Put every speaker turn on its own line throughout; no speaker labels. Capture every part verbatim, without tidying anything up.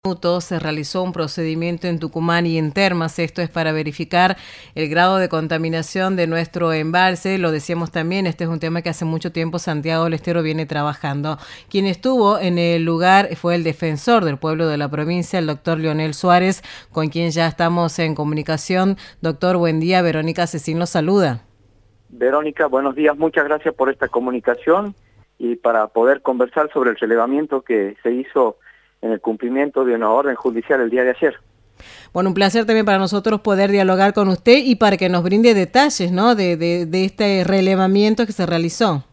Se realizó un procedimiento en Tucumán y en Termas. Esto es para verificar el grado de contaminación de nuestro embalse. Lo decíamos también, este es un tema que hace mucho tiempo Santiago del Estero viene trabajando. Quien estuvo en el lugar fue el defensor del pueblo de la provincia, el doctor Leonel Suárez, con quien ya estamos en comunicación. Doctor, buen día. Verónica Cecín lo saluda.
Verónica, buenos días. Muchas gracias por esta comunicación y para poder conversar sobre el relevamiento que se hizo en el cumplimiento de una orden judicial el día de ayer.
Bueno, un placer también para nosotros poder dialogar con usted y para que nos brinde detalles, ¿no?, de, de, de este relevamiento que se realizó.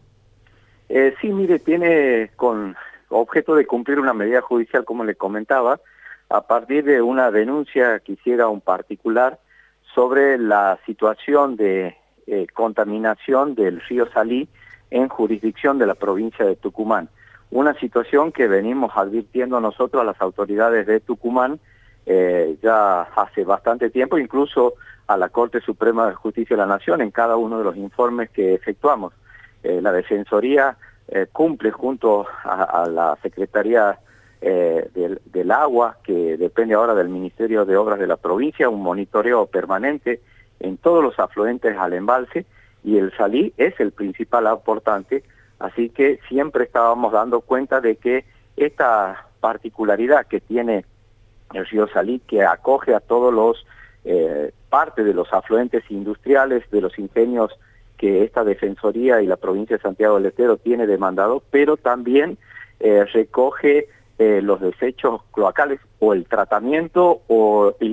Eh, sí, mire, tiene con objeto de cumplir una medida judicial, como le comentaba, a partir de una denuncia que hiciera un particular sobre la situación de eh, contaminación del río Salí en jurisdicción de la provincia de Tucumán. Una situación que venimos advirtiendo nosotros a las autoridades de Tucumán eh, ya hace bastante tiempo, incluso a la Corte Suprema de Justicia de la Nación en cada uno de los informes que efectuamos. Eh, la Defensoría eh, cumple junto a, a la Secretaría eh, del, del Agua, que depende ahora del Ministerio de Obras de la provincia, un monitoreo permanente en todos los afluentes al embalse, y el Salí es el principal aportante. Así que siempre estábamos dando cuenta de que esta particularidad que tiene el río Salí, que acoge a todos los, eh, parte de los afluentes industriales, de los ingenios que esta Defensoría y la provincia de Santiago del Estero tiene demandado, pero también eh, recoge eh, los desechos cloacales o el tratamiento o el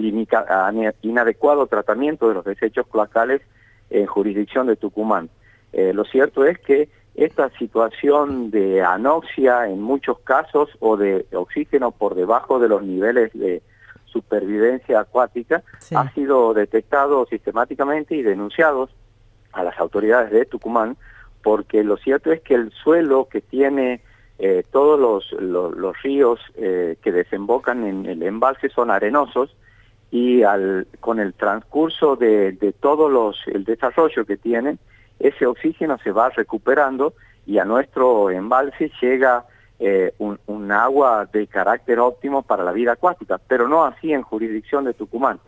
inadecuado tratamiento de los desechos cloacales en jurisdicción de Tucumán. Eh, lo cierto es que esta situación de anoxia en muchos casos o de oxígeno por debajo de los niveles de supervivencia acuática sí. ha sido detectado sistemáticamente y denunciado a las autoridades de Tucumán, porque lo cierto es que el suelo que tiene eh, todos los, los, los ríos eh, que desembocan en el embalse son arenosos, y al, con el transcurso de, de todos los el desarrollo que tienen, ese oxígeno se va recuperando y a nuestro embalse llega eh, un, un agua de carácter óptimo para la vida acuática, pero no así en jurisdicción de Tucumán.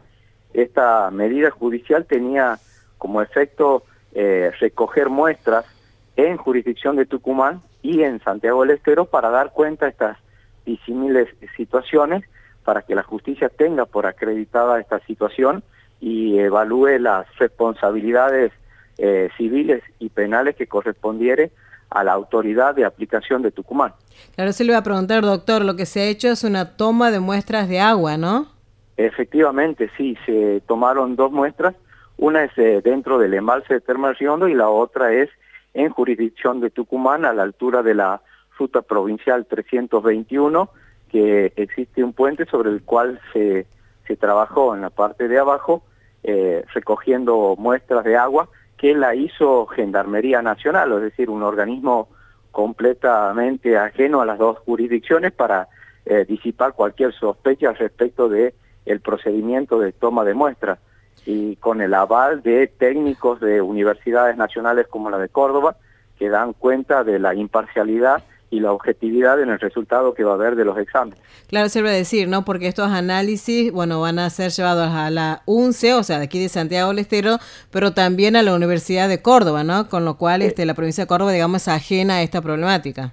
Esta medida judicial tenía como efecto eh, recoger muestras en jurisdicción de Tucumán y en Santiago del Estero para dar cuenta de estas disímiles situaciones, para que la justicia tenga por acreditada esta situación y evalúe las responsabilidades Eh, civiles y penales que correspondiere a la autoridad de aplicación de Tucumán.
Claro, se le iba a preguntar, doctor, lo que se ha hecho es una toma de muestras de agua, ¿no?
Efectivamente, sí, se tomaron dos muestras, una es eh, dentro del embalse de Termas Río Hondo y la otra es en jurisdicción de Tucumán, a la altura de la ruta provincial trescientos veintiuno, que existe un puente sobre el cual se, se trabajó en la parte de abajo, eh, recogiendo muestras de agua, que la hizo Gendarmería Nacional, es decir, un organismo completamente ajeno a las dos jurisdicciones para eh, disipar cualquier sospecha respecto de el procedimiento de toma de muestras, y con el aval de técnicos de universidades nacionales como la de Córdoba, que dan cuenta de la imparcialidad y la objetividad en el resultado que va a haber de los exámenes.
Claro, sirve decir, ¿no?, porque estos análisis, bueno, van a ser llevados a la UNCE, o sea, de aquí de Santiago del Estero, pero también a la Universidad de Córdoba, ¿no?, con lo cual este, la provincia de Córdoba, digamos, es ajena a esta problemática.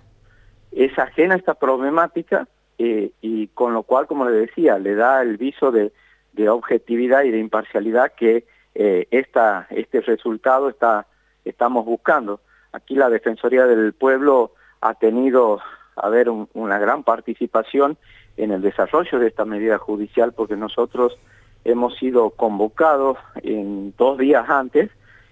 Es ajena a esta problemática eh, y con lo cual, como le decía, le da el viso de, de objetividad y de imparcialidad que eh, esta, este resultado está, estamos buscando. Aquí la Defensoría del Pueblo ha tenido a ver un, una gran participación en el desarrollo de esta medida judicial, porque nosotros hemos sido convocados en dos días antes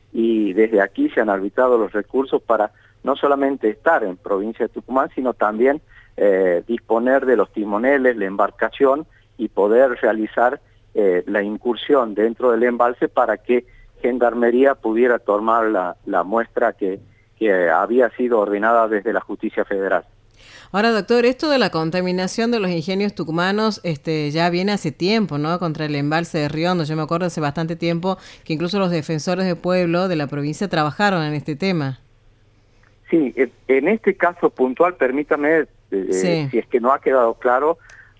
y desde aquí se han arbitrado los recursos para no solamente estar en provincia de Tucumán, sino también eh, disponer de los timoneles, la embarcación y poder realizar eh, la incursión dentro del embalse para que Gendarmería pudiera tomar la, la muestra que que había sido ordenada desde la Justicia Federal.
Ahora, doctor, esto de la contaminación de los ingenios tucumanos este, ya viene hace tiempo, ¿no?, contra el embalse de Río Hondo. Yo me acuerdo hace bastante tiempo que incluso los defensores del pueblo de la provincia trabajaron en este tema.
Sí, en este caso puntual, permítame, eh, sí. si es que no ha quedado claro,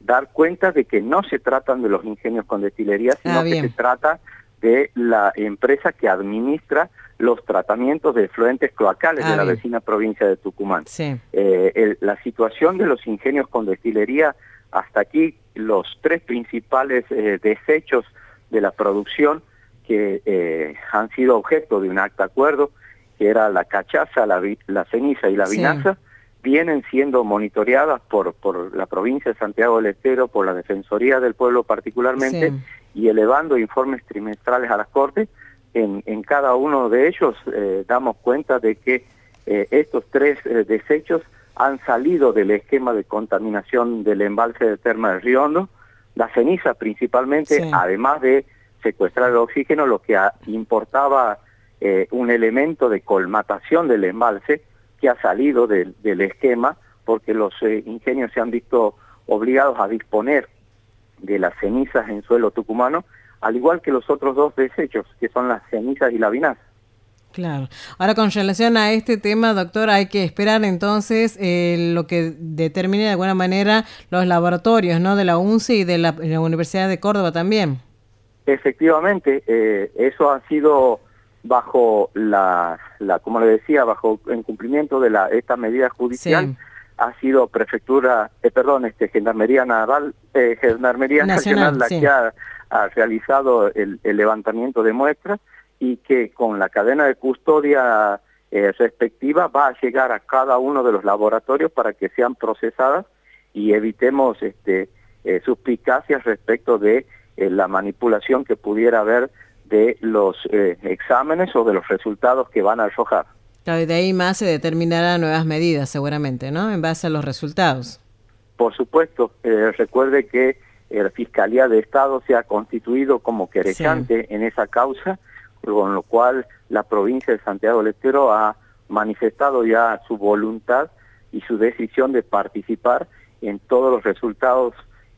dar cuenta de que no se tratan de los ingenios con destilería, sino
ah,
que se trata de la empresa que administra los tratamientos de efluentes cloacales ah, de la bien. vecina provincia de Tucumán.
Sí.
Eh, el, la situación de los ingenios con destilería, hasta aquí los tres principales eh, desechos de la producción que eh, han sido objeto de un acta acuerdo, que era la cachaza, la, la ceniza y la vinaza, sí. vienen siendo monitoreadas por, por la provincia de Santiago del Estero, por la Defensoría del Pueblo particularmente, sí. y elevando informes trimestrales a las Cortes. En, en cada uno de ellos eh, damos cuenta de que eh, estos tres eh, desechos han salido del esquema de contaminación del embalse de Termas del Río Hondo, la ceniza principalmente, sí. además de secuestrar el oxígeno, lo que a, importaba eh, un elemento de colmatación del embalse que ha salido del, del esquema, porque los eh, ingenios se han visto obligados a disponer de las cenizas en suelo tucumano, al igual que los otros dos desechos, que son las cenizas y la vinaza.
Claro. Ahora, con relación a este tema, doctor, hay que esperar entonces eh, lo que determine de alguna manera los laboratorios, ¿no?, de la U N C I y de la, de la Universidad de Córdoba también.
Efectivamente, eh, eso ha sido bajo la, la, como le decía, bajo en cumplimiento de la esta medida judicial. Sí. Ha sido prefectura, eh, perdón, este Gendarmería Naval, eh, Gendarmería Nacional, Nacional la sí. que ha, ha realizado el, el levantamiento de muestras, y que con la cadena de custodia eh, respectiva va a llegar a cada uno de los laboratorios para que sean procesadas y evitemos este, eh, suspicacias respecto de eh, la manipulación que pudiera haber de los eh, exámenes o de los resultados que van a arrojar.
Claro, y de ahí más se determinarán nuevas medidas seguramente, ¿no?, en base a los resultados.
Por supuesto, eh, recuerde que la Fiscalía de Estado se ha constituido como querellante sí. en esa causa, con lo cual la provincia de Santiago del Estero ha manifestado ya su voluntad y su decisión de participar en todos los resultados,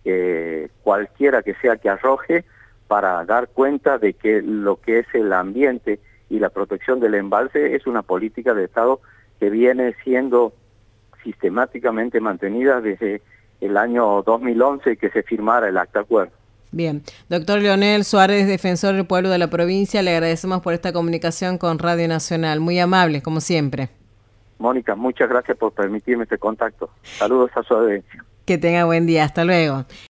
eh, cualquiera que sea que arroje, para dar cuenta de que lo que es el ambiente y la protección del embalse es una política de Estado que viene siendo sistemáticamente mantenida desde el año dos mil once que se firmara el acta acuerdo.
Bien. Doctor Leonel Suárez, defensor del pueblo de la provincia, le agradecemos por esta comunicación con Radio Nacional. Muy amable, como siempre.
Mónica, muchas gracias por permitirme este contacto. Saludos a su audiencia.
Que tenga buen día. Hasta luego.